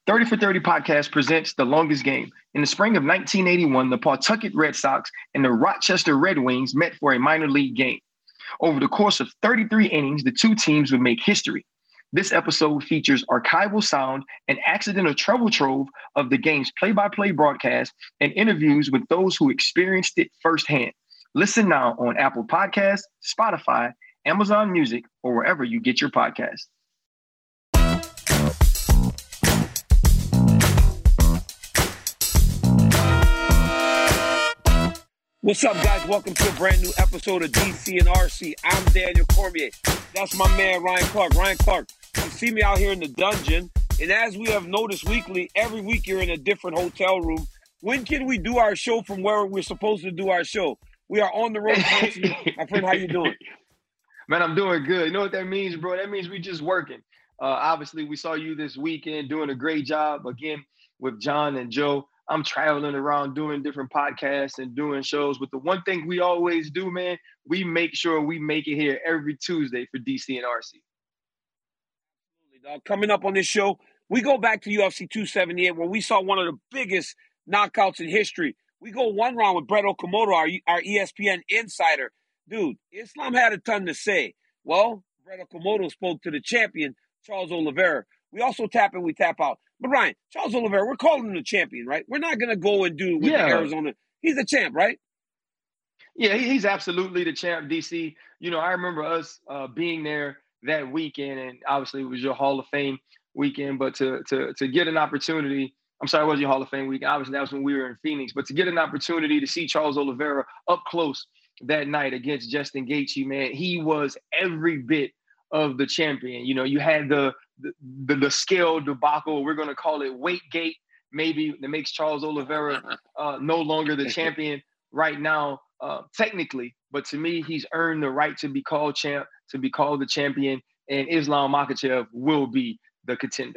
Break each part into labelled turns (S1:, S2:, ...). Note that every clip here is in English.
S1: 30 for 30 podcast presents The Longest Game. In the spring of 1981, the Pawtucket Red Sox and the Rochester Red Wings met for a minor league game. Over the course of 33 innings, the two teams would make history. This episode features archival sound and accidental treble trove of the game's play-by-play broadcast and interviews with those who experienced it firsthand. Listen now on Apple Podcasts, Spotify, Amazon Music, or wherever you get your podcasts.
S2: What's up, guys? Welcome to a brand new episode of DC and RC. I'm Daniel Cormier. That's my man, Ryan Clark. Ryan Clark, you see me out here in the dungeon, and as we have noticed weekly, every week you're in a different hotel room. When can we do our show from where we're supposed to do our show? We are on the road constantly. My friend, how you doing?
S1: Man, I'm doing good. You know what that means, bro? That means we just working. Obviously, we saw you this weekend doing a great job, again, with John and Joe. I'm traveling around doing different podcasts and doing shows. But the one thing we always do, man, we make sure we make it here every Tuesday for DC and RC.
S2: Absolutely, dog. Coming up on this show, we go back to UFC 278 where we saw one of the biggest knockouts in history. We go one round with Brett Okamoto, our ESPN insider. Dude, Islam had a ton to say. Well, Brett Okamoto spoke to the champion, Charles Oliveira. We also tap in, we tap out. But Ryan, Charles Oliveira, we're calling him the champion, right? We're not going to go and do with Arizona. He's the champ, right?
S1: Yeah, he's absolutely the champ, DC. You know, I remember us being there that weekend, and obviously it was your Hall of Fame weekend. But to get an opportunity, I'm sorry, it wasn't your Hall of Fame weekend. Obviously, that was when we were in Phoenix. But to get an opportunity to see Charles Oliveira up close that night against Justin Gaethje, man, he was every bit of the champion. You know, you had the scale debacle, we're going to call it Weightgate, maybe, that makes Charles Oliveira no longer the champion right now, technically. But to me, he's earned the right to be called champ, to be called the champion, and Islam Makhachev will be the contender.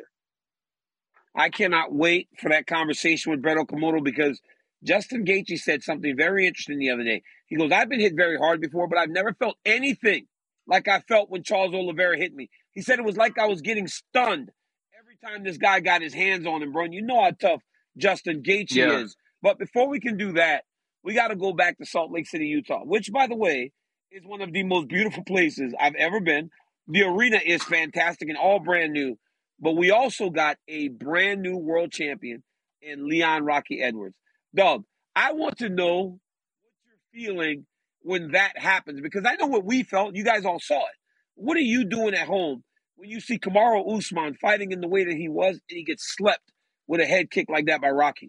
S2: I cannot wait for that conversation with Brett Okamoto because Justin Gaethje said something very interesting the other day. He goes, I've been hit very hard before, but I've never felt anything like I felt when Charles Oliveira hit me. He said it was like I was getting stunned every time this guy got his hands on him, bro. And you know how tough Justin Gaethje is. But before we can do that, we got to go back to Salt Lake City, Utah, which, by the way, is one of the most beautiful places I've ever been. The arena is fantastic and all brand new. But we also got a brand new world champion in Leon Rocky Edwards. Doug, I want to know what you're feeling when that happens, because I know what we felt. You guys all saw it. What are you doing at home when you see Kamaru Usman fighting in the way that he was and he gets slept with a head kick like that by Rocky?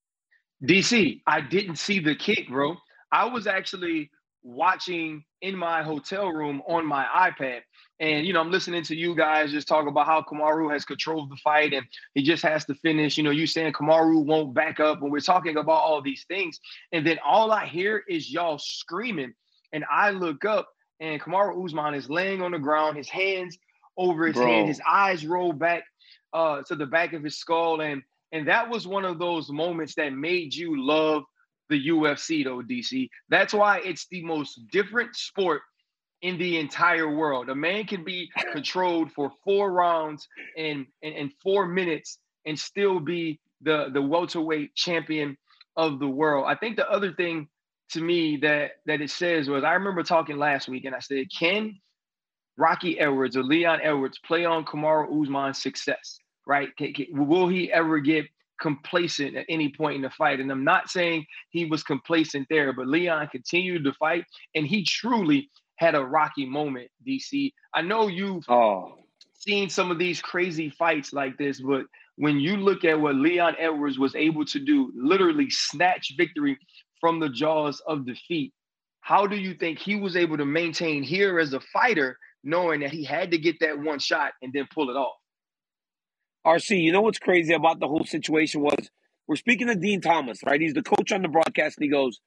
S1: DC, I didn't see the kick, bro. I was actually watching in my hotel room on my iPad. And, you know, I'm listening to you guys just talk about how Kamaru has controlled the fight and he just has to finish. You know, you saying Kamaru won't back up when we're talking about all these things. And then all I hear is y'all screaming. And I look up and Kamaru Usman is laying on the ground, his hands over his head, his eyes roll back to the back of his skull. And that was one of those moments that made you love the UFC, though, DC. That's why it's the most different sport in the entire world. A man can be controlled for 4 rounds and 4 minutes and still be the welterweight champion of the world. I think the other thing to me that it says was, I remember talking last week and I said, can Rocky Edwards or Leon Edwards play on Kamaru Usman's success, right? Will he ever get complacent at any point in the fight? And I'm not saying he was complacent there, but Leon continued to fight and he truly had a Rocky moment, DC. I know you've seen some of these crazy fights like this, but when you look at what Leon Edwards was able to do, literally snatch victory from the jaws of defeat, how do you think he was able to maintain here as a fighter, knowing that he had to get that one shot and then pull it off?
S2: RC, you know what's crazy about the whole situation was, we're speaking to Dean Thomas, right? He's the coach on the broadcast, and he goes,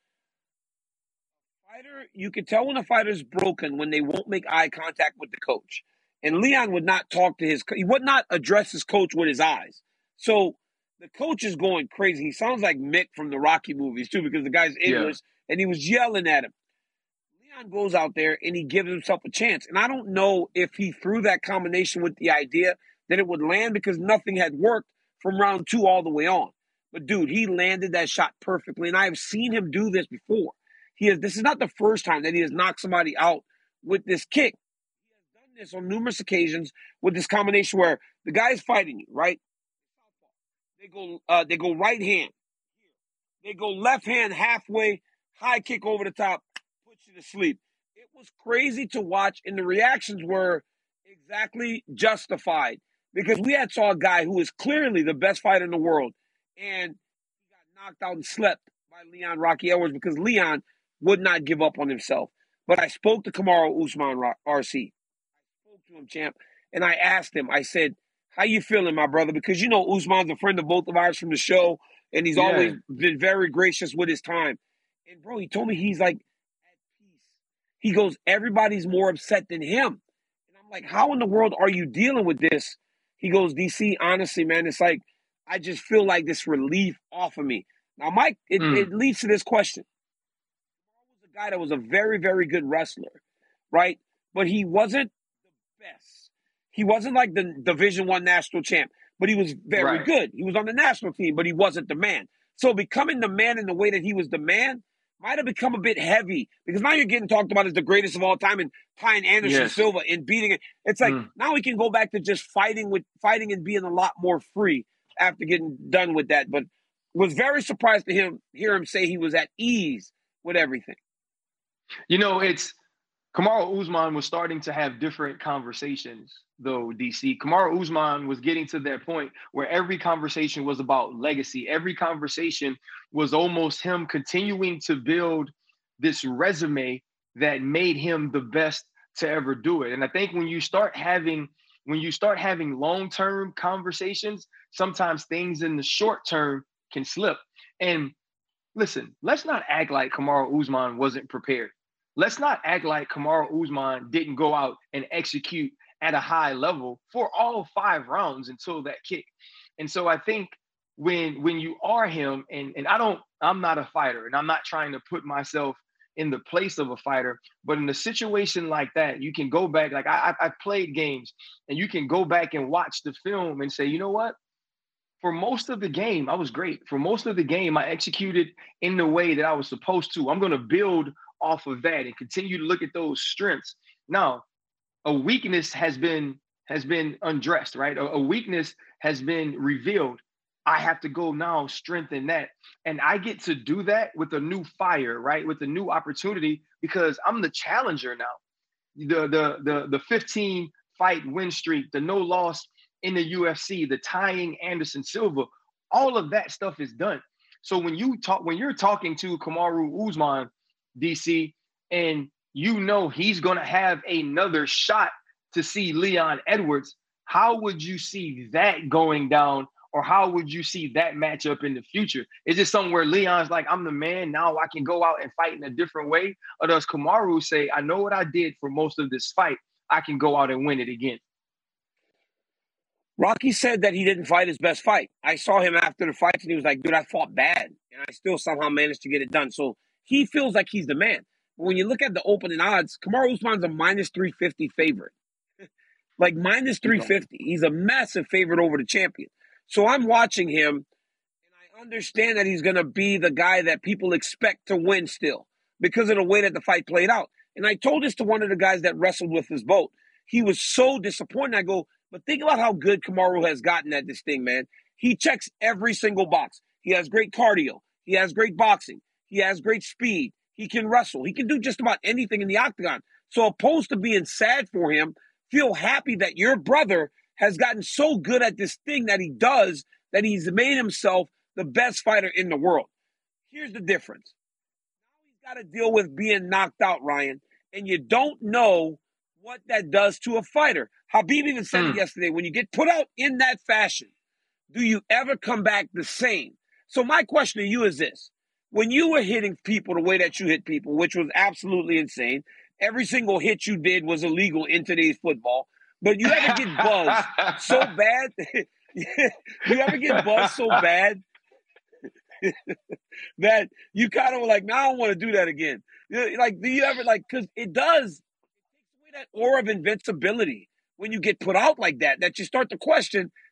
S2: you can tell when a fighter's broken when they won't make eye contact with the coach. And Leon would not talk to he would not address his coach with his eyes. So the coach is going crazy. He sounds like Mick from the Rocky movies too, because the guy's English and he was yelling at him. Leon goes out there and he gives himself a chance. And I don't know if he threw that combination with the idea that it would land because nothing had worked from round 2 all the way on. But, dude, he landed that shot perfectly, and I have seen him do this before. This is not the first time that he has knocked somebody out with this kick. He has done this on numerous occasions with this combination where the guy is fighting you, right? They go right hand. They go left hand halfway, high kick over the top, puts you to sleep. It was crazy to watch, and the reactions were exactly justified because we had saw a guy who is clearly the best fighter in the world, and he got knocked out and slept by Leon Rocky Edwards because Leon would not give up on himself. But I spoke to Kamaru Usman, RC. I spoke to him, champ, and I asked him, I said, how you feeling, my brother? Because, Usman's a friend of both of ours from the show, and he's always been very gracious with his time. And, bro, he told me he's, like, at peace. He goes, everybody's more upset than him. And I'm like, how in the world are you dealing with this? He goes, DC, honestly, man, it's like I just feel like this relief off of me. Now, Mike, it leads to this question. He was a guy that was a very, very good wrestler, right? But he wasn't the best. He wasn't like the Division I national champ, but he was very good. He was on the national team, but he wasn't the man. So becoming the man in the way that he was the man might have become a bit heavy because now you're getting talked about as the greatest of all time and tying Anderson Silva and beating it. It's like now we can go back to just fighting and being a lot more free after getting done with that. But was very surprised to hear him say he was at ease with everything.
S1: It's Kamaru Usman was starting to have different conversations, though, DC. Kamaru Usman was getting to that point where every conversation was about legacy. Every conversation was almost him continuing to build this resume that made him the best to ever do it. And I think when you start having long-term conversations, sometimes things in the short term can slip. And listen, let's not act like Kamaru Usman wasn't prepared. Let's not act like Kamaru Usman didn't go out and execute at a high level for all 5 rounds until that kick. And so I think when you are him, and I'm not a fighter, and I'm not trying to put myself in the place of a fighter, but in a situation like that, you can go back. Like I've played games, and you can go back and watch the film and say, you know what? For most of the game, I was great. For most of the game, I executed in the way that I was supposed to. I'm going to build off of that and continue to look at those strengths. Now, a weakness has been undressed, right? A weakness has been revealed. I have to go now strengthen that. And I get to do that with a new fire, right? With a new opportunity because I'm the challenger now. The 15 fight win streak, the no loss in the UFC, the tying Anderson Silva, all of that stuff is done. So when you're talking to Kamaru Usman, DC, and he's going to have another shot to see Leon Edwards, how would you see that going down, or how would you see that matchup in the future? Is it somewhere Leon's like, I'm the man, now I can go out and fight in a different way? Or does Kamaru say, I know what I did for most of this fight, I can go out and win it again?
S2: Rocky said that he didn't fight his best fight. I saw him after the fight, and he was like, dude, I fought bad, and I still somehow managed to get it done. So he feels like he's the man. But when you look at the opening odds, Kamaru Usman's a minus 350 favorite. Like minus 350. He's a massive favorite over the champion. So I'm watching him, and I understand that he's going to be the guy that people expect to win still because of the way that the fight played out. And I told this to one of the guys that wrestled with his boat. He was so disappointed. I go, but think about how good Kamaru has gotten at this thing, man. He checks every single box. He has great cardio. He has great boxing. He has great speed. He can wrestle. He can do just about anything in the octagon. So opposed to being sad for him, feel happy that your brother has gotten so good at this thing that he does that he's made himself the best fighter in the world. Here's the difference. Now he's got to deal with being knocked out, Ryan, and you don't know what that does to a fighter. Habib even said it yesterday. When you get put out in that fashion, do you ever come back the same? So my question to you is this. When you were hitting people the way that you hit people, which was absolutely insane, every single hit you did was illegal in today's football, but you ever get buzzed so bad? You ever get buzzed so bad that you kind of were like, no, I don't want to do that again. Like, do you ever, like, because it takes away that aura of invincibility when you get put out like that, that you start to question,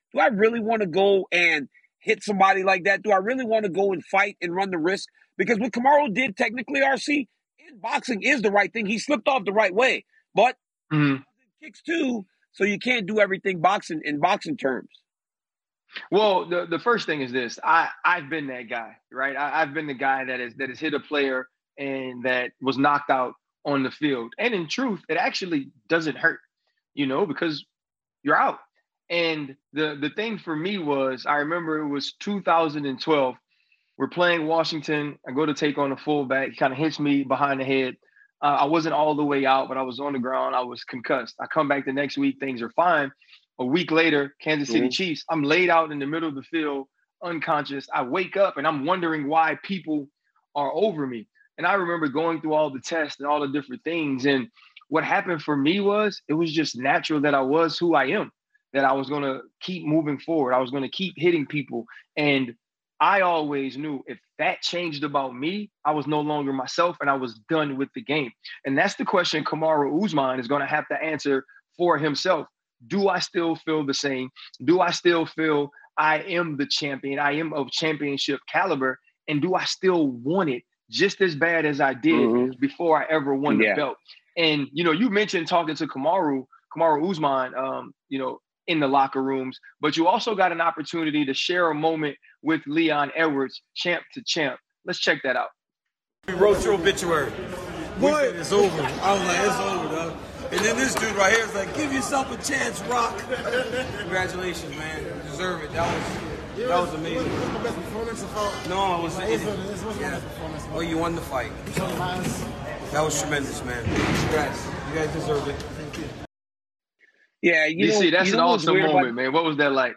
S2: Do I really want to go and hit somebody like that? Do I really want to go and fight and run the risk? Because what Kamaru did, technically, RC, in boxing is the right thing. He slipped off the right way, but kicks too, so you can't do everything boxing in boxing terms.
S1: Well, the first thing is this. I've been that guy, right? I've been the guy that has hit a player and that was knocked out on the field. And in truth, it actually doesn't hurt, because you're out. And the thing for me was, I remember it was 2012. We're playing Washington. I go to take on a fullback. He kind of hits me behind the head. I wasn't all the way out, but I was on the ground. I was concussed. I come back the next week. Things are fine. A week later, Kansas City Chiefs, I'm laid out in the middle of the field, unconscious. I wake up and I'm wondering why people are over me. And I remember going through all the tests and all the different things. And what happened for me was, it was just natural that I was who I am, that I was going to keep moving forward. I was going to keep hitting people. And I always knew if that changed about me, I was no longer myself and I was done with the game. And that's the question Kamaru Usman is going to have to answer for himself. Do I still feel the same? Do I still feel I am the champion? I am of championship caliber. And do I still want it just as bad as I did before I ever won the belt? And, you mentioned talking to Kamaru Usman, in the locker rooms, but you also got an opportunity to share a moment with Leon Edwards, champ to champ. Let's check that out.
S3: We wrote your obituary. We said it's over. I was like, it's over, dog. And then this dude right here is like, give yourself a chance, Rock. Congratulations, man. You deserve it. That was amazing.
S4: Was it the best performance of all?
S3: No, it wasn't.
S4: This wasn't the best performance.
S3: Well, you won the fight. That was tremendous, man. Congrats. You guys deserved it. Thank you.
S2: Yeah,
S1: DC, that's an awesome moment, man. What was that like?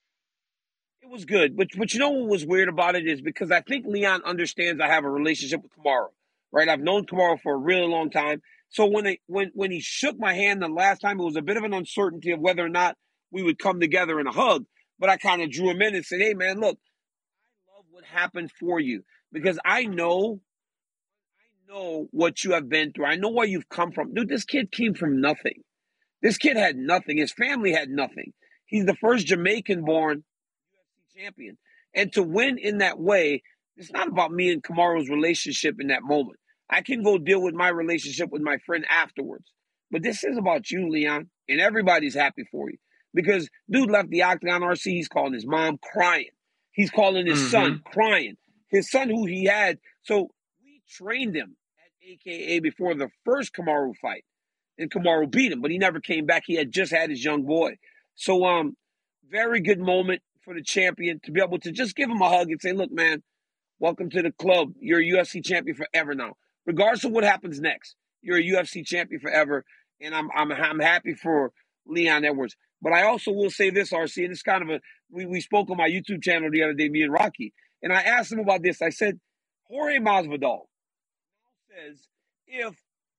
S2: It was good. But what was weird about it is because I think Leon understands I have a relationship with Kamaru, right? I've known Kamaru for a really long time. So when he shook my hand the last time, it was a bit of an uncertainty of whether or not we would come together in a hug. But I kind of drew him in and said, hey, man, look, I love what happened for you because I know what you have been through. I know where you've come from. Dude, this kid came from nothing. This kid had nothing. His family had nothing. He's the first Jamaican-born UFC champion. And to win in that way, it's not about me and Kamaru's relationship in that moment. I can go deal with my relationship with my friend afterwards. But this is about you, Leon, and everybody's happy for you. Because dude left the Octagon, RC, he's calling his mom crying. He's calling his son crying. His son who he had. So we trained him at AKA before the first Kamaru fight. And Kamaru beat him, but he never came back. He had just had his young boy. So very good moment for the champion to be able to just give him a hug and say, look, man, welcome to the club. You're a UFC champion forever now. Regardless of what happens next, you're a UFC champion forever. And I'm happy for Leon Edwards. But I also will say this, RC, and it's kind of we spoke on my YouTube channel the other day, me and Rocky, and I asked him about this. I said, Jorge Masvidal says if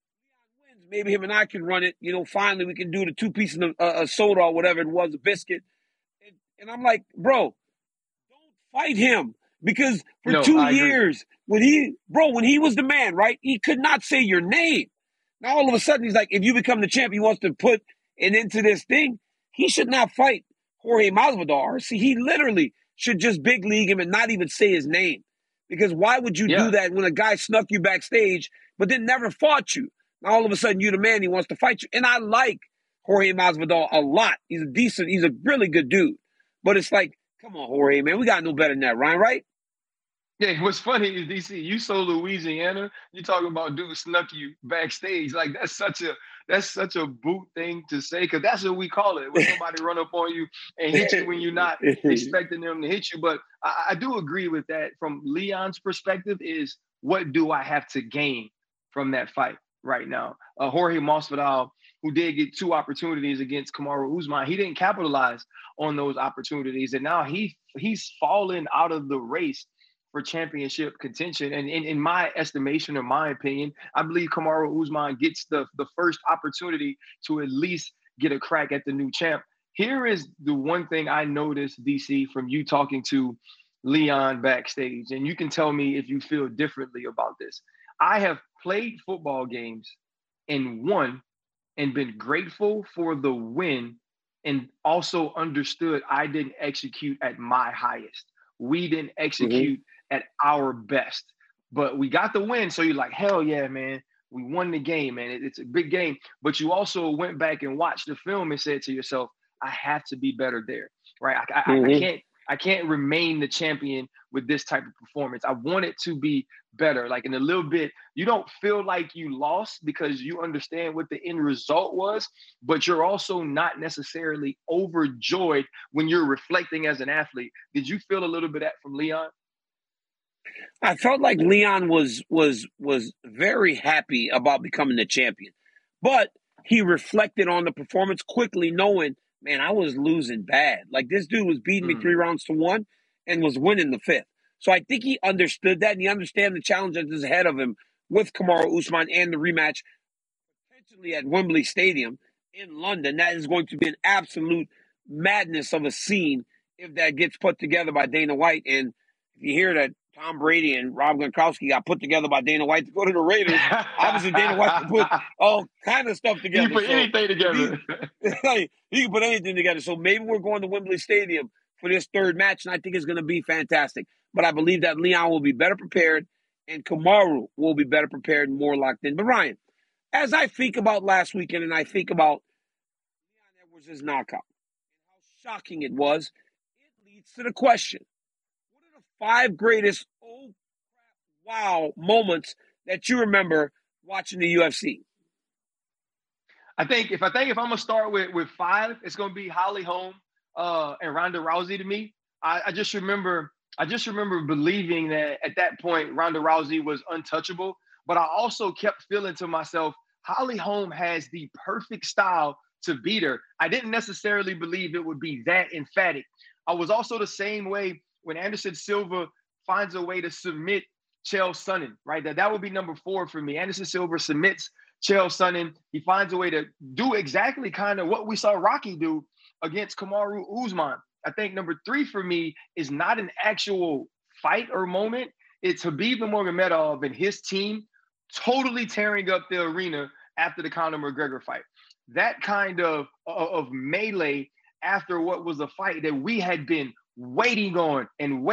S2: maybe him and I can run it. Finally we can do the 2 pieces of soda or whatever it was, a biscuit. And I'm like, bro, don't fight him because for 2 years when he was the man, right? He could not say your name. Now all of a sudden he's like, if you become the champ, he wants to put it into this thing. He should not fight Jorge Masvidal. See, he literally should just big league him and not even say his name. Because why would you do that when a guy snuck you backstage but then never fought you? Now all of a sudden you're the man, he wants to fight you. And I like Jorge Masvidal a lot. He's a really good dude. But it's like, come on, Jorge, man, we got no better than that, Ryan, right?
S1: Yeah, what's funny is, DC, you so Louisiana, you talking about dude snuck you backstage. Like that's such a boot thing to say, because that's what we call it, when somebody run up on you and hit you when you're not expecting them to hit you. But I do agree with that from Leon's perspective is, what do I have to gain from that fight right now? Jorge Masvidal, who did get 2 opportunities against Kamaru Usman, he didn't capitalize on those opportunities. And now he's fallen out of the race for championship contention. And in my estimation, or my opinion, I believe Kamaru Usman gets the first opportunity to at least get a crack at the new champ. Here is the one thing I noticed, DC, from you talking to Leon backstage, and you can tell me if you feel differently about this. I have played football games and won and been grateful for the win and also understood I didn't execute at my highest. We didn't execute at our best, but we got the win. So you're like, hell yeah, man. We won the game, man. It's a big game. But you also went back and watched the film and said to yourself, I have to be better there, right? I can't remain the champion with this type of performance. I want it to be better. Like in a little bit, you don't feel like you lost because you understand what the end result was, but you're also not necessarily overjoyed when you're reflecting as an athlete. Did you feel a little bit of that from Leon?
S2: I felt like Leon was very happy about becoming the champion, but he reflected on the performance quickly, knowing, man, I was losing bad. Like this dude was beating me 3-1 and was winning the 5th. So I think he understood that, and he understands the challenge that is ahead of him with Kamaru Usman and the rematch potentially at Wembley Stadium in London. That is going to be an absolute madness of a scene if that gets put together by Dana White. And if you hear that Tom Brady and Rob Gronkowski got put together by Dana White to go to the Raiders, obviously Dana White can put all kind of stuff together.
S1: He put anything together.
S2: He can put anything together. So maybe we're going to Wembley Stadium for this third match, and I think it's going to be fantastic. But I believe that Leon will be better prepared, and Kamaru will be better prepared and more locked in. But Ryan, as I think about last weekend and I think about Leon Edwards' knockout and how shocking it was, it leads to the question, what are the 5 greatest oh crap wow moments that you remember watching the UFC?
S1: I think if I'm gonna start with 5, it's gonna be Holly Holm and Ronda Rousey to me. I just remember believing that at that point Ronda Rousey was untouchable, but I also kept feeling to myself, Holly Holm has the perfect style to beat her. I didn't necessarily believe it would be that emphatic. I was also the same way when Anderson Silva finds a way to submit Chael Sonnen, right? That would be number 4 for me. Anderson Silva submits Chael Sonnen. He finds a way to do exactly kind of what we saw Rocky do against Kamaru Usman. I think number 3 for me is not an actual fight or moment. It's Khabib Nurmagomedov and his team totally tearing up the arena after the Conor McGregor fight. That kind of melee after what was a fight that we had been waiting on.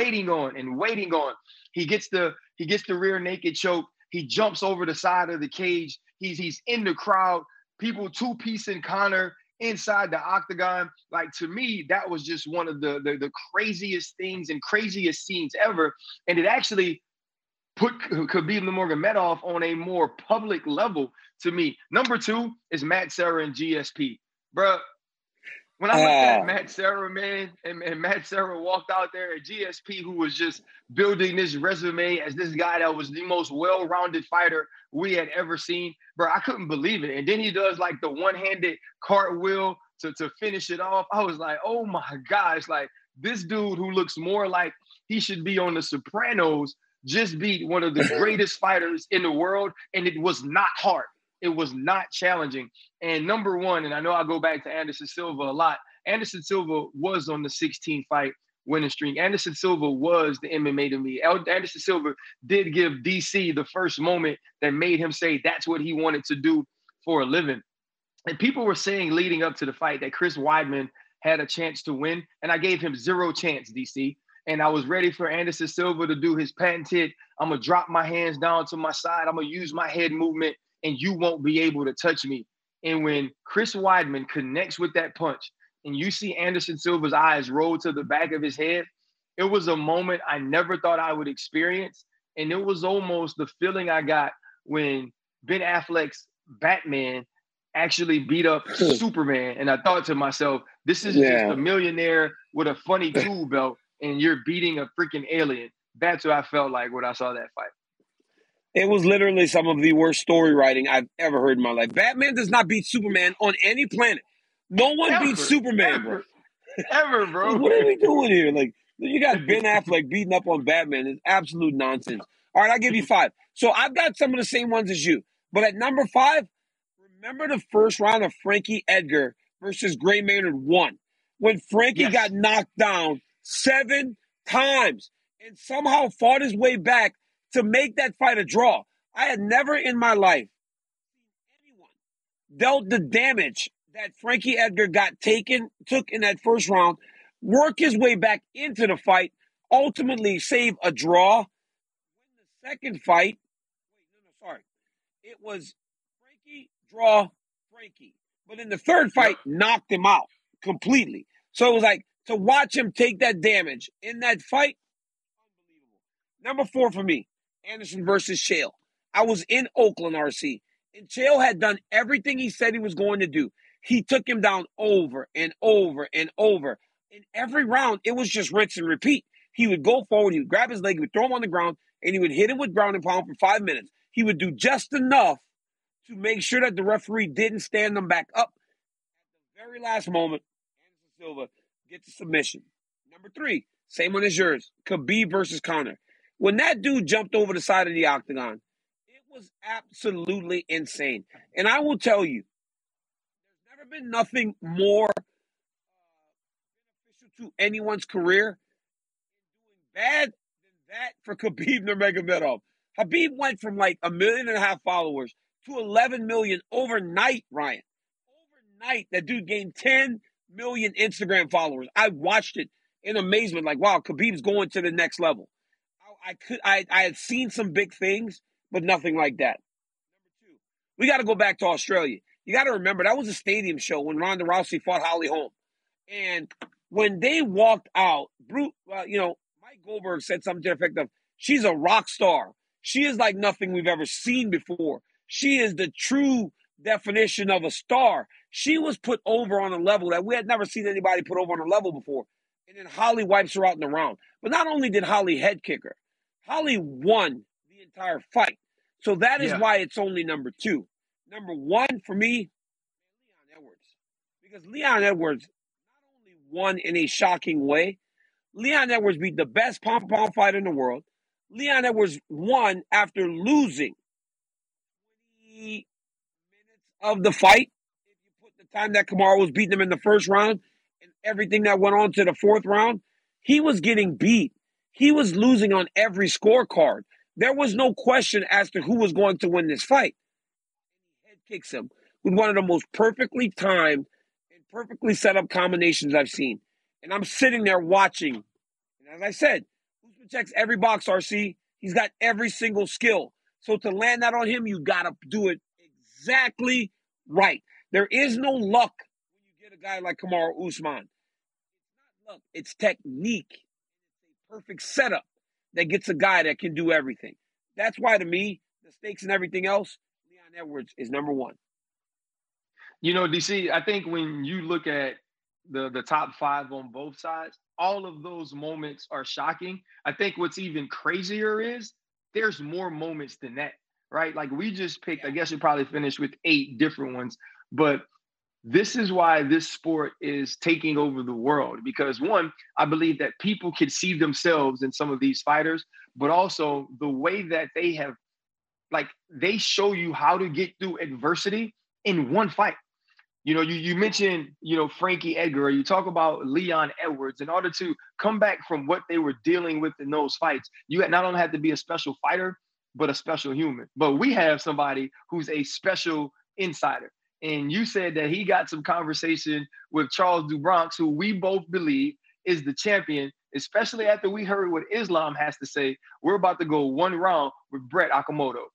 S1: He gets the rear naked choke. He jumps over the side of the cage. He's in the crowd. People two-piecing Conor inside the octagon. Like, to me, that was just one of the craziest things and craziest scenes ever. And it actually put Khabib Nurmagomedov on a more public level to me. Number 2 is Matt Serra and GSP. Bruh, when I looked at Matt Serra, man, and Matt Serra walked out there at GSP, who was just building this resume as this guy that was the most well-rounded fighter we had ever seen, bro, I couldn't believe it. And then he does like the one-handed cartwheel to finish it off. I was like, oh my gosh, like this dude who looks more like he should be on The Sopranos just beat one of the greatest fighters in the world, and it was not hard. It was not challenging. And number 1, and I know I go back to Anderson Silva a lot, Anderson Silva was on the 16-fight winning streak. Anderson Silva was the MMA to me. Anderson Silva did give DC the first moment that made him say that's what he wanted to do for a living. And people were saying leading up to the fight that Chris Weidman had a chance to win, and I gave him 0 chance, DC. And I was ready for Anderson Silva to do his patented, I'm going to drop my hands down to my side, I'm going to use my head movement, and you won't be able to touch me. And when Chris Weidman connects with that punch, and you see Anderson Silva's eyes roll to the back of his head, it was a moment I never thought I would experience. And it was almost the feeling I got when Ben Affleck's Batman actually beat up Superman. And I thought to myself, this is just a millionaire with a funny tool belt, and you're beating a freaking alien. That's what I felt like when I saw that fight.
S2: It was literally some of the worst story writing I've ever heard in my life. Batman does not beat Superman on any planet. No one beats Superman, bro.
S1: Ever, bro.
S2: What are we doing here? Like, you got Ben Affleck beating up on Batman. It's absolute nonsense. All right, I'll give you 5. So I've got some of the same ones as you. But at number 5, remember the first round of Frankie Edgar versus Gray Maynard 1, when Frankie got knocked down 7 times and somehow fought his way back to make that fight a draw. I had never in my life seen anyone dealt the damage that Frankie Edgar took in that first round, work his way back into the fight, ultimately save a draw. Win the second fight. Sorry. It was Frankie, draw, Frankie. But in the third fight, knocked him out completely. So it was like, to watch him take that damage in that fight, unbelievable. Number 4 for me, Anderson versus Chael. I was in Oakland, RC, and Chael had done everything he said he was going to do. He took him down over and over and over. In every round, it was just rinse and repeat. He would go forward, he would grab his leg, he would throw him on the ground, and he would hit him with ground and pound for 5 minutes. He would do just enough to make sure that the referee didn't stand them back up. At the very last moment, Anderson Silva gets a submission. Number 3, same one as yours, Khabib versus Conor. When that dude jumped over the side of the octagon, it was absolutely insane. And I will tell you, there's never been nothing more beneficial to anyone's career doing bad than that for Khabib Nurmagomedov. Khabib went from like 1.5 million followers to 11 million overnight, Ryan. Overnight, that dude gained 10 million Instagram followers. I watched it in amazement, like, wow, Khabib's going to the next level. I had seen some big things, but nothing like that. Number 2, we got to go back to Australia. You got to remember, that was a stadium show when Ronda Rousey fought Holly Holm. And when they walked out, Mike Goldberg said something to the effect of, she's a rock star. She is like nothing we've ever seen before. She is the true definition of a star. She was put over on a level that we had never seen anybody put over on a level before. And then Holly wipes her out in the round. But not only did Holly head kick her, Holly won the entire fight. So that is why it's only number 2. Number 1 for me, Leon Edwards. Because Leon Edwards not only won in a shocking way, Leon Edwards beat the best pound-for-pound fighter in the world. Leon Edwards won after losing 20 minutes of the fight. If you put the time that Kamaru was beating him in the first round and everything that went on to the 4th round, he was getting beat. He was losing on every scorecard. There was no question as to who was going to win this fight. He head kicks him with one of the most perfectly timed and perfectly set up combinations I've seen. And I'm sitting there watching. And as I said, Usman checks every box, RC. He's got every single skill. So to land that on him, you got to do it exactly right. There is no luck when you get a guy like Kamaru Usman. It's not luck. It's technique. It's a perfect setup that gets a guy that can do everything. That's why, to me, the stakes and everything else, Leon Edwards is number 1.
S1: You know, DC, I think when you look at the top 5 on both sides, all of those moments are shocking. I think what's even crazier is there's more moments than that, right? Like we just picked, I guess you probably finished with 8 different ones, but this is why this sport is taking over the world. Because 1, I believe that people can see themselves in some of these fighters, but also the way that they have, like, they show you how to get through adversity in one fight. You know, you mentioned, Frankie Edgar, or you talk about Leon Edwards. In order to come back from what they were dealing with in those fights, you had not only had to be a special fighter, but a special human. But we have somebody who's a special insider. And you said that he got some conversation with Charles do Bronx, who we both believe is the champion, especially after we heard what Islam has to say. We're about to go 1 round with Brett Okamoto.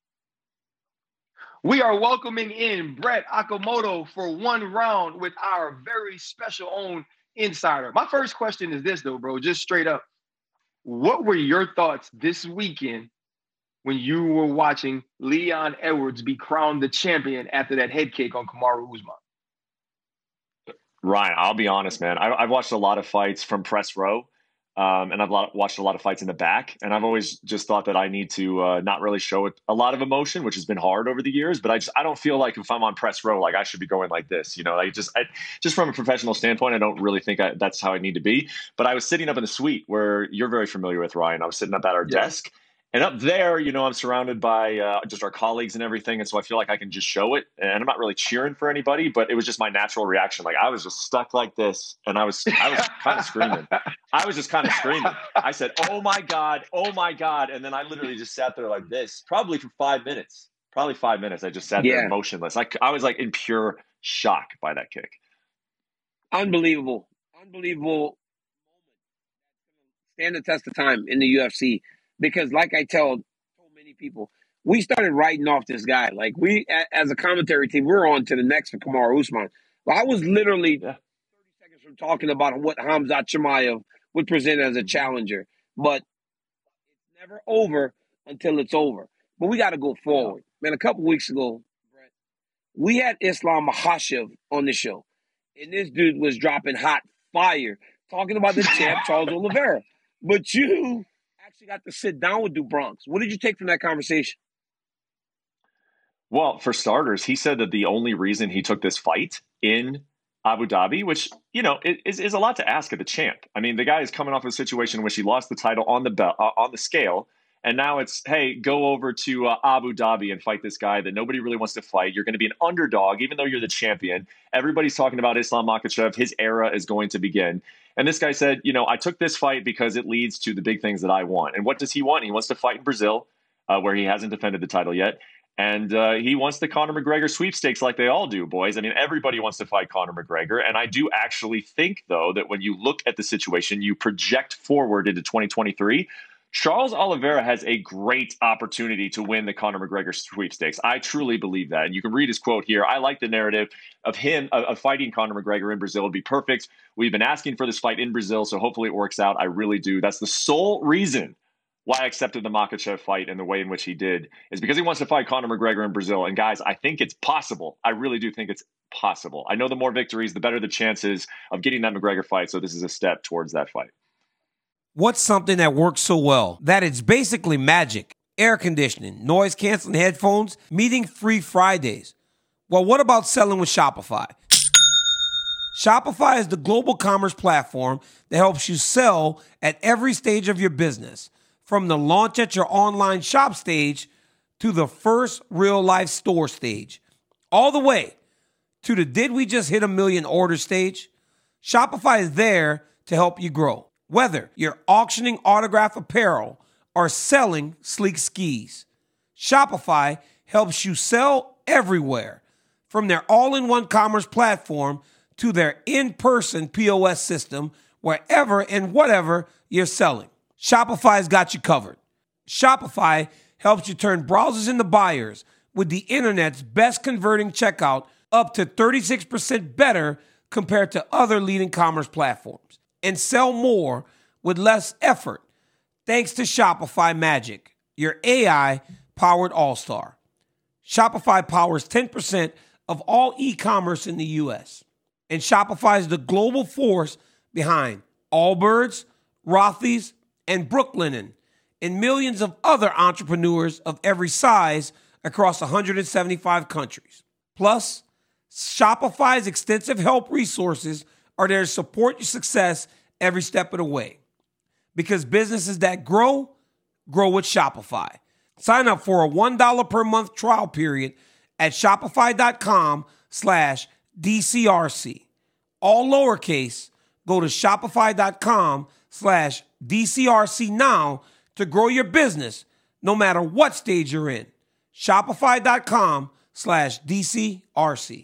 S1: We are welcoming in Brett Okamoto for 1 round with our very special own insider. My first question is this, though, bro, just straight up. What were your thoughts this weekend when you were watching Leon Edwards be crowned the champion after that head kick on Kamaru Usman?
S5: Ryan, I'll be honest, man. I've watched a lot of fights from press row. And I've watched a lot of fights in the back, and I've always just thought that I need to not really show a lot of emotion, which has been hard over the years. But I don't feel like if I'm on press row, like I should be going like this, just from a professional standpoint, I don't really think that's how I need to be. But I was sitting up in the suite where you're very familiar with, Ryan. I was sitting up at our desk. And up there, I'm surrounded by just our colleagues and everything. And so I feel like I can just show it. And I'm not really cheering for anybody, but it was just my natural reaction. Like I was just stuck like this. And I was kind of screaming. I was just kind of screaming. I said, oh my God. And then I literally just sat there like this, probably for 5 minutes. I just sat there motionless. I was like in pure shock by that kick.
S2: Unbelievable moment. Stand the test of time in the UFC because, like I told so many people, we started writing off this guy. Like as a commentary team, we're on to the next for Kamaru Usman. Well, I was literally 30 seconds from talking about what Khamzat Chimaev would present as a challenger, but it's never over until it's over. But we got to go forward, man. A couple weeks ago, Brett, we had Islam Makhachev on the show, and this dude was dropping hot fire, talking about the champ Charles Oliveira. But you actually got to sit down with DuBronx. What did you take from that conversation?
S5: Well, for starters, he said that the only reason he took this fight in Abu Dhabi, which, is a lot to ask of the champ. I mean, the guy is coming off a situation in which he lost the title on the scale. And now it's, hey, go over to Abu Dhabi and fight this guy that nobody really wants to fight. You're going to be an underdog, even though you're the champion. Everybody's talking about Islam Makhachev. His era is going to begin. And this guy said, I took this fight because it leads to the big things that I want. And what does he want? He wants to fight in Brazil, where he hasn't defended the title yet. And he wants the Conor McGregor sweepstakes like they all do, boys. I mean, everybody wants to fight Conor McGregor. And I do actually think, though, that when you look at the situation, you project forward into 2023, Charles Oliveira has a great opportunity to win the Conor McGregor sweepstakes. I truly believe that. And you can read his quote here. I like the narrative of him of fighting Conor McGregor in Brazil. It'd be perfect. We've been asking for this fight in Brazil, so hopefully it works out. I really do. That's the sole reason why I accepted the Makhachev fight and the way in which he did, is because he wants to fight Conor McGregor in Brazil. And guys, I think it's possible. I really do think it's possible. I know the more victories, the better the chances of getting that McGregor fight. So this is a step towards that fight.
S6: What's something that works so well that it's basically magic? Air conditioning, noise-canceling headphones, meeting-free Fridays. Well, what about selling with Shopify? Shopify is the global commerce platform that helps you sell at every stage of your business. From the launch at your online shop stage to the first real-life store stage. All the way to the did we just hit 1 million order stage? Shopify is there to help you grow. Whether you're auctioning autograph apparel or selling sleek skis, Shopify helps you sell everywhere. From their all-in-one commerce platform to their in-person POS system, wherever and whatever you're selling. Shopify's got you covered. Shopify helps you turn browsers into buyers with the internet's best converting checkout up to 36% better compared to other leading commerce platforms. And sell more with less effort thanks to Shopify Magic, your AI-powered all-star. Shopify powers 10% of all e-commerce in the U.S. And Shopify is the global force behind Allbirds, Rothy's, and Brooklinen, and millions of other entrepreneurs of every size across 175 countries. Plus, Shopify's extensive help resources are there to support your success every step of the way. Because businesses that grow with Shopify. Sign up for a $1 per month trial period at shopify.com/DCRC. All lowercase, go to shopify.com/DCRC now to grow your business no matter what stage you're in. Shopify.com/DCRC.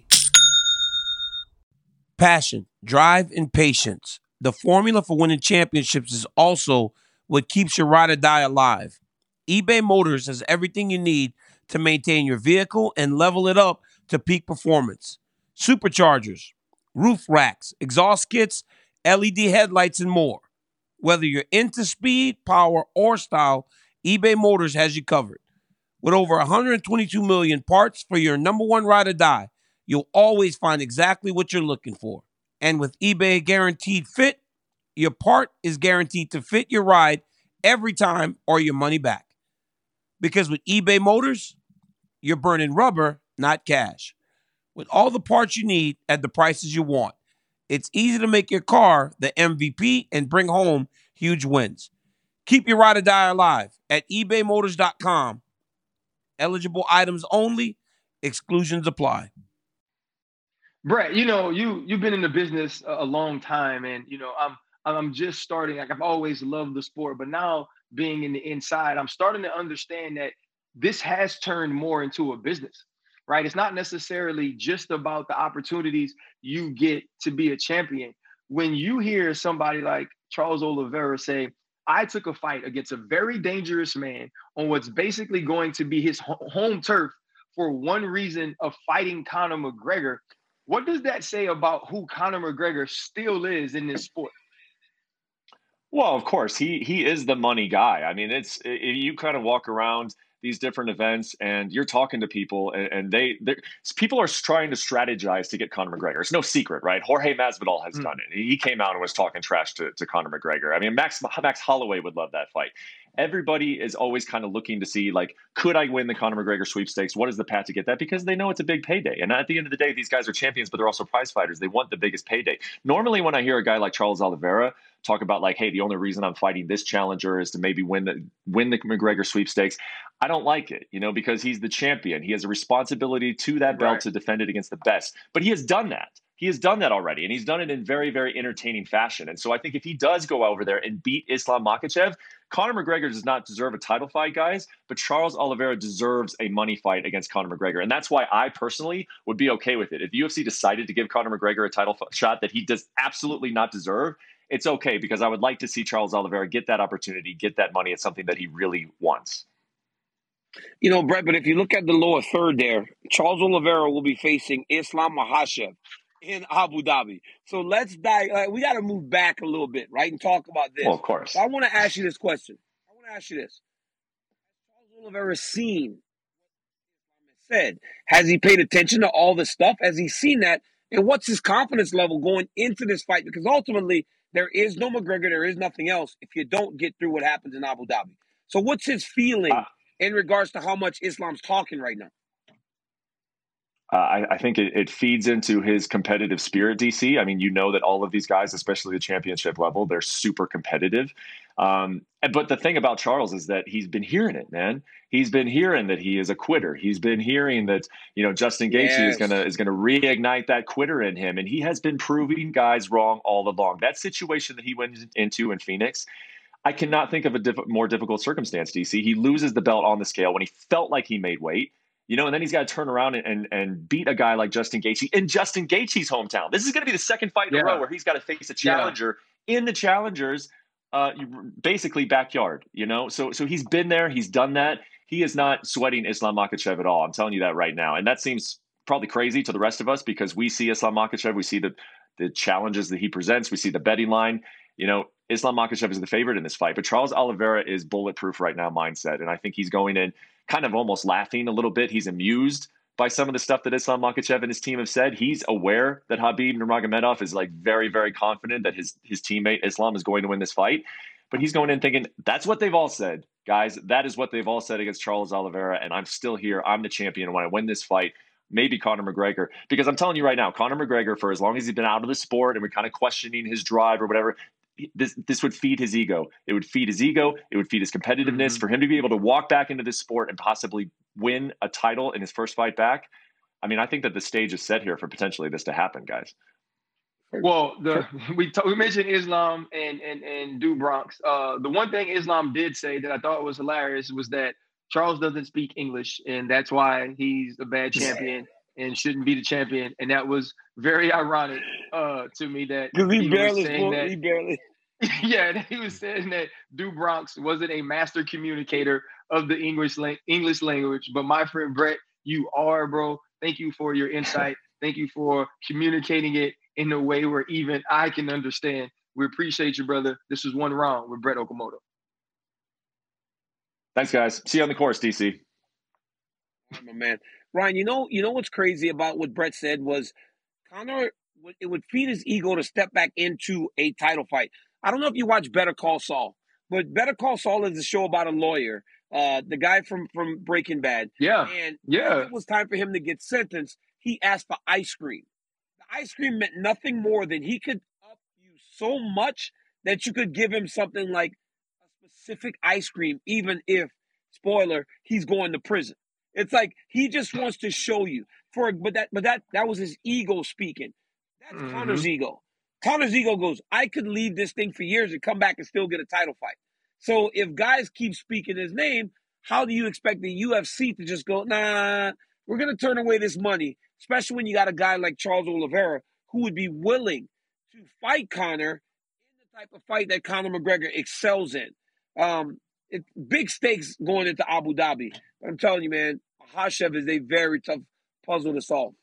S6: Passion, drive, and patience. The formula for winning championships is also what keeps your ride or die alive. eBay Motors has everything you need to maintain your vehicle and level it up to peak performance. Superchargers, roof racks, exhaust kits, LED headlights, and more. Whether you're into speed, power, or style, eBay Motors has you covered. With over 122 million parts for your number one ride or die, you'll always find exactly what you're looking for. And with eBay Guaranteed Fit, your part is guaranteed to fit your ride every time or your money back. Because with eBay Motors, you're burning rubber, not cash. With all the parts you need at the prices you want, it's easy to make your car the MVP and bring home huge wins. Keep your ride or die alive at ebaymotors.com. Eligible items only. Exclusions apply.
S1: Brett, you've been in the business a long time, and I'm just starting. Like, I've always loved the sport, but now being in the inside, I'm starting to understand that this has turned more into a business. right? It's not necessarily just about the opportunities you get to be a champion. When you hear somebody like Charles Oliveira say, I took a fight against a very dangerous man on what's basically going to be his home turf for one reason of fighting Conor McGregor, what does that say about who Conor McGregor still is in this sport?
S5: Well, of course, he is the money guy. I mean, it's you kind of walk around these different events and you're talking to people and people are trying to strategize to get Conor McGregor. It's no secret, right? Jorge Masvidal has done it. He came out and was talking trash to Conor McGregor. I mean, Max Holloway would love that fight. Everybody is always kind of looking to see, like, could I win the Conor McGregor sweepstakes? What is the path to get that? Because they know it's a big payday. And at the end of the day, these guys are champions, but they're also prize fighters. They want the biggest payday. Normally, when I hear a guy like Charles Oliveira talk about, like, hey, the only reason I'm fighting this challenger is to maybe win the McGregor sweepstakes, I don't like it, because he's the champion. He has a responsibility to that belt to defend it against the best. But he has done that. He has done that already, and he's done it in very, very entertaining fashion. And so I think if he does go over there and beat Islam Makhachev, Conor McGregor does not deserve a title fight, guys, but Charles Oliveira deserves a money fight against Conor McGregor. And that's why I personally would be okay with it. If the UFC decided to give Conor McGregor a title shot that he does absolutely not deserve, it's okay, because I would like to see Charles Oliveira get that opportunity, get that money. It's something that he really wants.
S2: Brett, but if you look at the lower third there, Charles Oliveira will be facing Islam Makhachev in Abu Dhabi. So let's we got to move back a little bit, right, and talk about this.
S5: Well, of course.
S2: So I want to ask you this question. Has Charles Oliveira seen what Islam has said? Has he paid attention to all this stuff? Has he seen that? And what's his confidence level going into this fight? Because ultimately, there is no McGregor, there is nothing else if you don't get through what happens in Abu Dhabi. So what's his feeling in regards to how much Islam's talking right now?
S5: I think it feeds into his competitive spirit, DC. I mean, that all of these guys, especially the championship level, they're super competitive. But the thing about Charles is that he's been hearing it, man. He's been hearing that he is a quitter. He's been hearing that, Justin Gaethje is gonna reignite that quitter in him, and he has been proving guys wrong all along. That situation that he went into in Phoenix, I cannot think of a more difficult circumstance, DC. He loses the belt on the scale when he felt like he made weight. And then he's got to turn around and beat a guy like Justin Gaethje in Justin Gaethje's hometown. This is going to be the second fight in a row where he's got to face a challenger in the challenger's basically backyard. So he's been there, he's done that. He is not sweating Islam Makhachev at all. I'm telling you that right now, and that seems probably crazy to the rest of us because we see Islam Makhachev, we see the challenges that he presents, we see the betting line. Islam Makhachev is the favorite in this fight, but Charles Oliveira is bulletproof right now mindset, and I think he's going in kind of almost laughing a little bit. He's amused by some of the stuff that Islam Makhachev and his team have said. He's aware that Khabib Nurmagomedov is very, very confident that his teammate Islam is going to win this fight. But he's going in thinking, that's what they've all said, guys. That is what they've all said against Charles Oliveira, and I'm still here. I'm the champion. When I win this fight, maybe Conor McGregor. Because I'm telling you right now, Conor McGregor, for as long as he's been out of the sport and we're kind of questioning his drive or whatever, this would feed his ego. It would feed his ego. It would feed his competitiveness. For him to be able to walk back into this sport and possibly win a title in his first fight back, I mean, I think that the stage is set here for potentially this to happen, guys.
S1: Well, we mentioned Islam and Do Bronx. The one thing Islam did say that I thought was hilarious was that Charles doesn't speak English, and that's why he's a bad champion and shouldn't be the champion. And that was very ironic to me that
S2: he barely.
S1: Yeah, he was saying that Do Bronx wasn't a master communicator of the English language. But my friend Brett, you are, bro. Thank you for your insight. Thank you for communicating it in a way where even I can understand. We appreciate you, brother. This is One Round with Brett Okamoto.
S5: Thanks, guys. See you on the course, DC.
S2: My man. Ryan, you know what's crazy about what Brett said was Conor, it would feed his ego to step back into a title fight. I don't know if you watch Better Call Saul, but Better Call Saul is a show about a lawyer, the guy from Breaking Bad.
S1: Yeah.
S2: And when it was time for him to get sentenced, he asked for ice cream. The ice cream meant nothing more than he could up you so much that you could give him something like a specific ice cream, even if, spoiler, he's going to prison. It's like he just wants to show you. But that was his ego speaking. That's Conor's ego. Conor's ego goes, I could leave this thing for years and come back and still get a title fight. So if guys keep speaking his name, how do you expect the UFC to just go, nah, we're going to turn away this money, especially when you got a guy like Charles Oliveira who would be willing to fight Conor in the type of fight that Conor McGregor excels in. It's big stakes going into Abu Dhabi. But I'm telling you, man, Makhachev is a very tough puzzle to solve.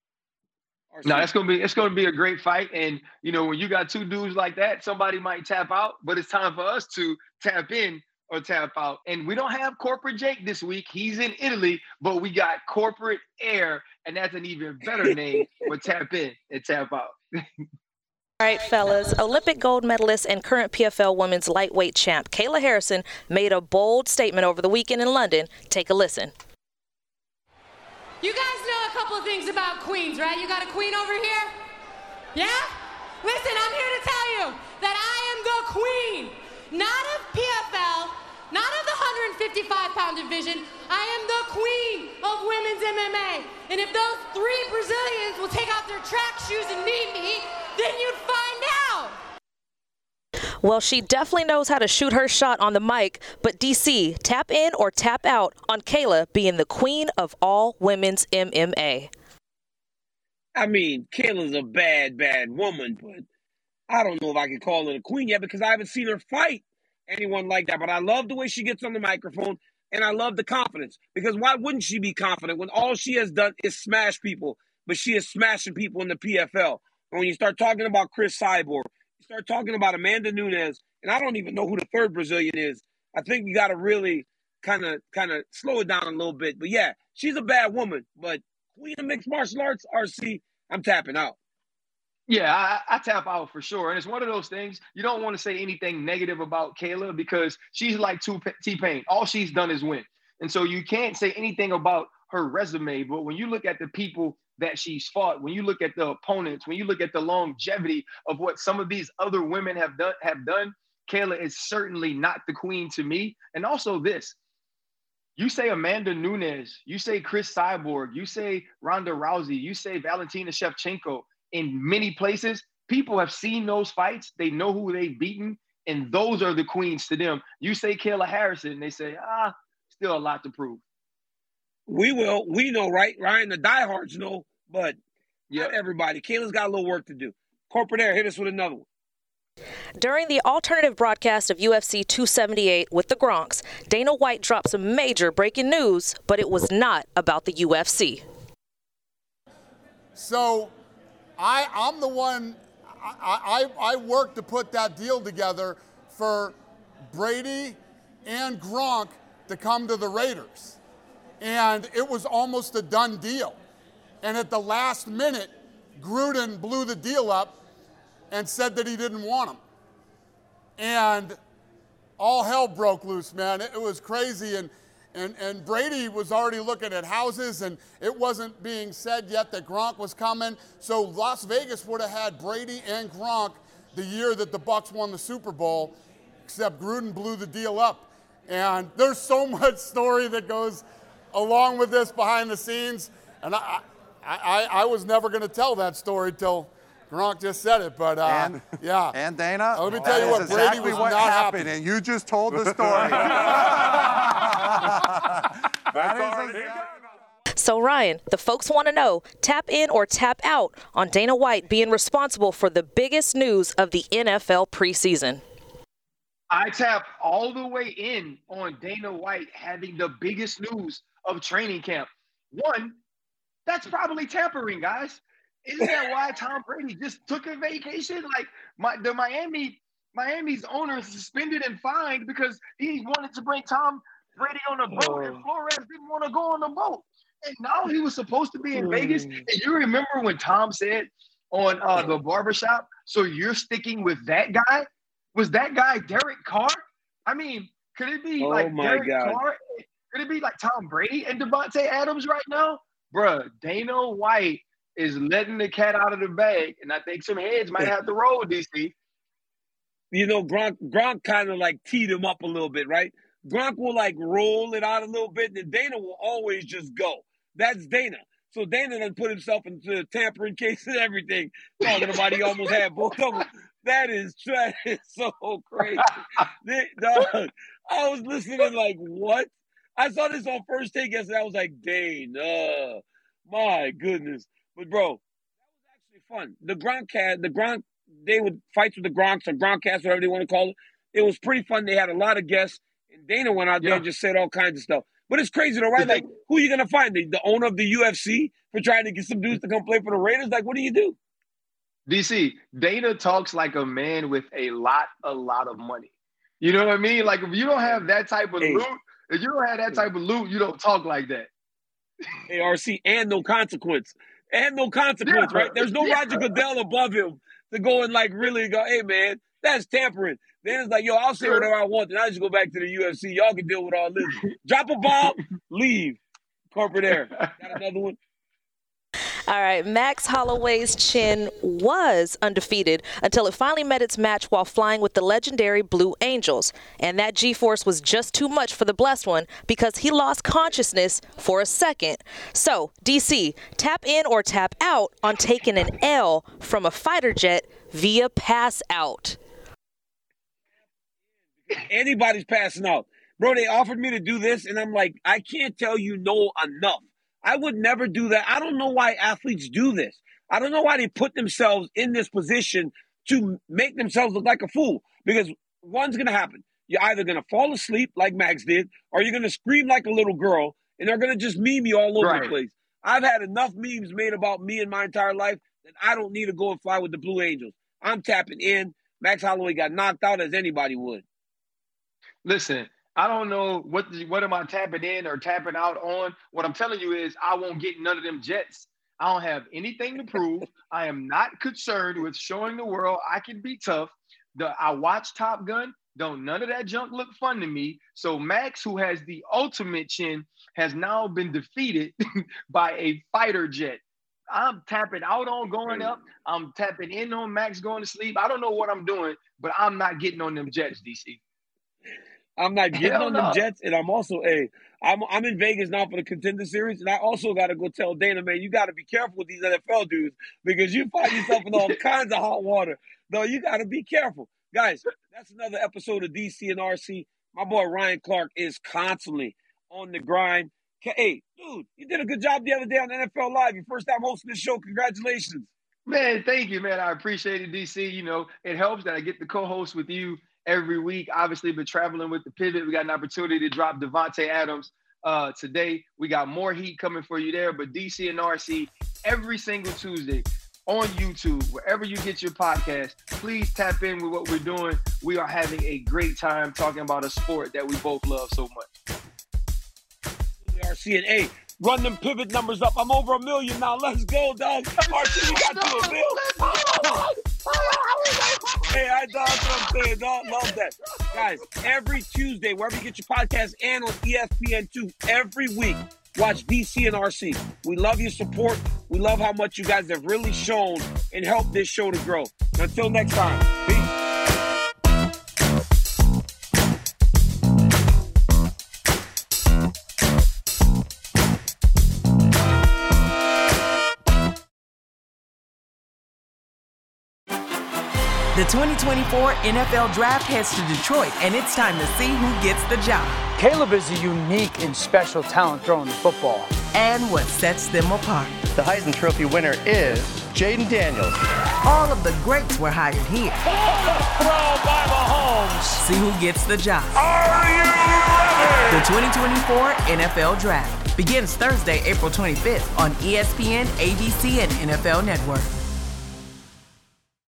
S1: No, it's gonna be a great fight. And when you got two dudes like that, somebody might tap out, but it's time for us to tap in or tap out. And we don't have Corporate Jake this week. He's in Italy, but we got Corporate Air, and that's an even better name for tap in and tap out.
S7: All right, fellas, Olympic gold medalist and current PFL women's lightweight champ Kayla Harrison made a bold statement over the weekend in London. Take a listen.
S8: You guys know a couple of things about queens, right? You got a queen over here? Yeah? Listen, I'm here to tell you that I am the queen, not of PFL, not of the 155-pound division. I am the queen of women's MMA. And if those three Brazilians will take off their track shoes and meet me, then you'd find out.
S7: Well, she definitely knows how to shoot her shot on the mic, but DC, tap in or tap out on Kayla being the queen of all women's MMA.
S2: I mean, Kayla's a bad, bad woman, but I don't know if I can call her a queen yet because I haven't seen her fight anyone like that. But I love the way she gets on the microphone, and I love the confidence, because why wouldn't she be confident when all she has done is smash people, but she is smashing people in the PFL? And when you start talking about Chris Cyborg, you start talking about Amanda Nunes, and I don't even know who the third Brazilian is. I think you got to really kind of slow it down a little bit. But yeah, she's a bad woman, but queen of mixed martial arts, RC, I'm tapping out.
S1: Yeah, I tap out for sure. And it's one of those things, you don't want to say anything negative about Kayla because she's like T-Pain. All she's done is win. And so you can't say anything about her resume. But when you look at the people that she's fought, when you look at the opponents, when you look at the longevity of what some of these other women have done, Kayla is certainly not the queen to me. And also this, you say Amanda Nunes, you say Chris Cyborg, you say Ronda Rousey, you say Valentina Shevchenko. In many places, people have seen those fights. They know who they've beaten, and those are the queens to them. You say Kayla Harrison, and they say, still a lot to prove.
S2: We will. We know, right? Ryan, the diehards know, but not everybody. Kayla's got a little work to do. Corporate Air, hit us with another one.
S7: During the alternative broadcast of UFC 278 with the Gronks, Dana White dropped some major breaking news, but it was not about the UFC.
S9: So I'm the one, I worked to put that deal together for Brady and Gronk to come to the Raiders. And it was almost a done deal. And at the last minute, Gruden blew the deal up and said that he didn't want them. And all hell broke loose, man. It was crazy. And Brady was already looking at houses, and it wasn't being said yet that Gronk was coming. So Las Vegas would have had Brady and Gronk the year that the Bucs won the Super Bowl, except Gruden blew the deal up. And there's so much story that goes along with this behind the scenes. And I was never going to tell that story till Gronk just said it, but yeah.
S10: And Dana,
S9: let me tell you what, Brady was not happy.
S10: And you just told the story.
S7: So Ryan, the folks want to know, tap in or tap out on Dana White being responsible for the biggest news of the NFL preseason.
S1: I tap all the way in on Dana White having the biggest news of training camp. One, that's probably tampering, guys. Isn't that why Tom Brady just took a vacation? Like the Miami's owner suspended and fined because he wanted to bring Tom Brady on a boat, and Flores didn't want to go on the boat. And now he was supposed to be in Vegas. And you remember when Tom said on the barbershop, so you're sticking with that guy? Was that guy Derek Carr? I mean, could it be Derek Carr? Could it be like Tom Brady and Devontae Adams right now? Bruh, Dana White is letting the cat out of the bag, and I think some heads might have to roll, DC.
S2: You know, Gronk kind of like teed him up a little bit, right? Gronk will like roll it out a little bit, and Dana will always just go. That's Dana. So Dana done put himself into a tampering case and everything, talking about he almost had both of them. That is so crazy. Dog, I was listening like, what? I saw this on First Take yesterday. I was like, dang, my goodness. But, bro, that was actually fun. The Gronk, they would fight with the Gronks or Gronkcast, whatever they want to call it. It was pretty fun. They had a lot of guests. And Dana went out there and just said all kinds of stuff. But it's crazy, though, right? Like, who are you going to find? The owner of the UFC for trying to get some dudes to come play for the Raiders? Like, what do you do?
S1: DC, Dana talks like a man with a lot of money. You know what I mean? Like, if you don't have that type of loot, you don't talk like that.
S2: ARC, and no consequence. Right? There's no Roger Goodell above him to go and, like, really go, hey, man, that's tampering. Then it's like, yo, I'll say whatever I want, and I just go back to the UFC. Y'all can deal with all this. Drop a bomb, leave. Corporate air. Got another one?
S7: All right, Max Holloway's chin was undefeated until it finally met its match while flying with the legendary Blue Angels. And that G-force was just too much for the blessed one because he lost consciousness for a second. So, DC, tap in or tap out on taking an L from a fighter jet via pass out.
S2: Anybody's passing out. Bro, they offered me to do this, and I'm like, I can't tell you no enough. I would never do that. I don't know why athletes do this. I don't know why they put themselves in this position to make themselves look like a fool. Because one's going to happen. You're either going to fall asleep like Max did, or you're going to scream like a little girl, and they're going to just meme you all over the place. I've had enough memes made about me in my entire life that I don't need to go and fly with the Blue Angels. I'm tapping in. Max Holloway got knocked out as anybody would.
S1: Listen, I don't know what am I tapping in or tapping out on. What I'm telling you is I won't get none of them jets. I don't have anything to prove. I am not concerned with showing the world I can be tough. I watch Top Gun. Don't none of that junk look fun to me. So Max, who has the ultimate chin, has now been defeated by a fighter jet. I'm tapping out on going up. I'm tapping in on Max going to sleep. I don't know what I'm doing, but I'm not getting on them jets, DC.
S2: I'm not getting on them jets, and I'm also I'm in Vegas now for the Contender Series, and I also got to go tell Dana, man, you got to be careful with these NFL dudes because you find yourself in all kinds of hot water. No, you got to be careful. Guys, that's another episode of DC and RC. My boy Ryan Clark is constantly on the grind. Hey, dude, you did a good job the other day on NFL Live. Your first time hosting the show. Congratulations.
S1: Man, thank you, man. I appreciate it, DC. You know, it helps that I get to co-host with you every week. Obviously, been traveling with the Pivot. We got an opportunity to drop Devontae Adams today. We got more heat coming for you there. But DC and RC, every single Tuesday on YouTube, wherever you get your podcast, please tap in with what we're doing. We are having a great time talking about a sport that we both love so much.
S2: RC and A, run them Pivot numbers up. I'm over 1 million now. Let's go, dog. RC, we got to $1 million. Hey, that's what I'm saying, dog. Love that. Guys, every Tuesday, wherever you get your podcast and on ESPN2, every week, watch DC and RC. We love your support. We love how much you guys have really shown and helped this show to grow. Until next time, peace.
S11: The 2024 NFL Draft heads to Detroit, and it's time to see who gets the job.
S12: Caleb is a unique and special talent throwing the football.
S11: And what sets them apart.
S13: The Heisman Trophy winner is Jaden Daniels.
S11: All of the greats were hired here.
S14: Throw by Mahomes.
S11: See who gets the job.
S14: Are you ready?
S11: The 2024 NFL Draft begins Thursday, April 25th on ESPN, ABC, and NFL Network.